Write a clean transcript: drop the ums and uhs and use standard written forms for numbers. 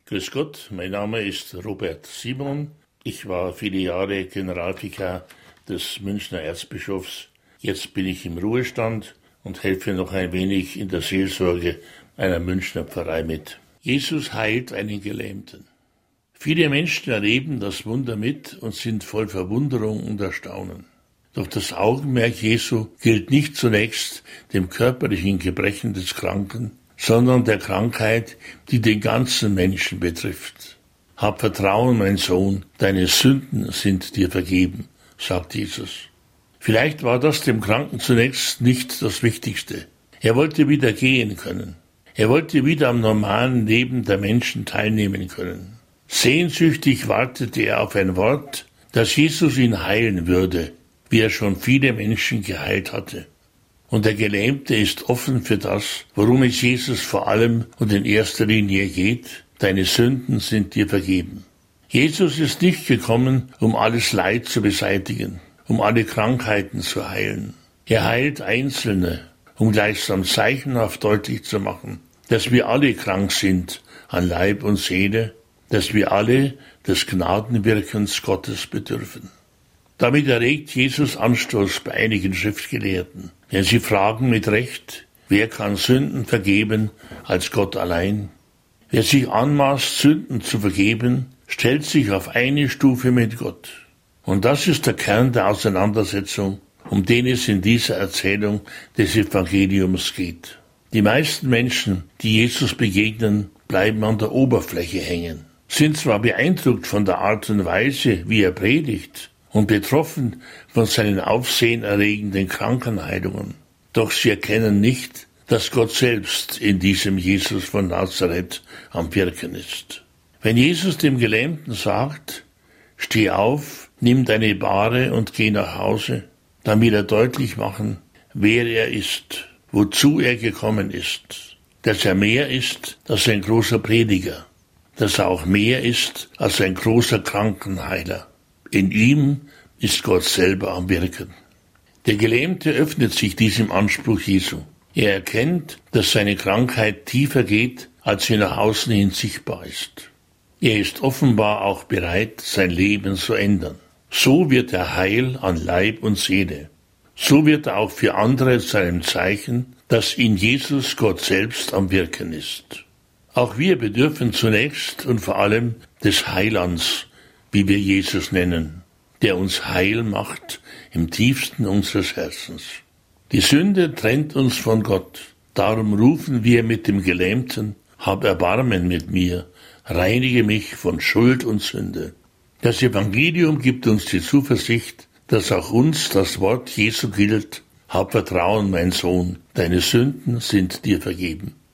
Grüß Gott, mein Name ist Robert Simon. Ich war viele Jahre Generalvikar des Münchner Erzbischofs. Jetzt bin ich im Ruhestand und helfe noch ein wenig in der Seelsorge einer Münchner Pfarrei mit. Jesus heilt einen Gelähmten. Viele Menschen erleben das Wunder mit und sind voll Verwunderung und Erstaunen. Doch das Augenmerk Jesu gilt nicht zunächst dem körperlichen Gebrechen des Kranken, sondern der Krankheit, die den ganzen Menschen betrifft. Hab Vertrauen, mein Sohn, deine Sünden sind dir vergeben, sagt Jesus. Vielleicht war das dem Kranken zunächst nicht das Wichtigste. Er wollte wieder gehen können. Er wollte wieder am normalen Leben der Menschen teilnehmen können. Sehnsüchtig wartete er auf ein Wort, dass Jesus ihn heilen würde, wie er schon viele Menschen geheilt hatte. Und der Gelähmte ist offen für das, worum es Jesus vor allem und in erster Linie geht. Deine Sünden sind dir vergeben. Jesus ist nicht gekommen, um alles Leid zu beseitigen, um alle Krankheiten zu heilen. Er heilt Einzelne, um gleichsam zeichenhaft deutlich zu machen, dass wir alle krank sind an Leib und Seele, dass wir alle des Gnadenwirkens Gottes bedürfen. Damit erregt Jesus Anstoß bei einigen Schriftgelehrten, denn sie fragen mit Recht, wer kann Sünden vergeben als Gott allein? Wer sich anmaßt, Sünden zu vergeben, stellt sich auf eine Stufe mit Gott. Und das ist der Kern der Auseinandersetzung, um den es in dieser Erzählung des Evangeliums geht. Die meisten Menschen, die Jesus begegnen, bleiben an der Oberfläche hängen, sind zwar beeindruckt von der Art und Weise, wie er predigt, und betroffen von seinen aufsehenerregenden Krankenheilungen. Doch sie erkennen nicht, dass Gott selbst in diesem Jesus von Nazareth am Wirken ist. Wenn Jesus dem Gelähmten sagt, steh auf, nimm deine Bahre und geh nach Hause, dann will er deutlich machen, wer er ist, wozu er gekommen ist, dass er mehr ist als ein großer Prediger, dass er auch mehr ist als ein großer Krankenheiler. In ihm ist Gott selber am Wirken. Der Gelähmte öffnet sich diesem Anspruch Jesu. Er erkennt, dass seine Krankheit tiefer geht, als sie nach außen hin sichtbar ist. Er ist offenbar auch bereit, sein Leben zu ändern. So wird er heil an Leib und Seele. So wird er auch für andere zu einem Zeichen, dass in Jesus Gott selbst am Wirken ist. Auch wir bedürfen zunächst und vor allem des Heilands, wie wir Jesus nennen, der uns heil macht im tiefsten unseres Herzens. Die Sünde trennt uns von Gott. Darum rufen wir mit dem Gelähmten, hab Erbarmen mit mir, reinige mich von Schuld und Sünde. Das Evangelium gibt uns die Zuversicht, dass auch uns das Wort Jesu gilt, hab Vertrauen, mein Sohn, deine Sünden sind dir vergeben.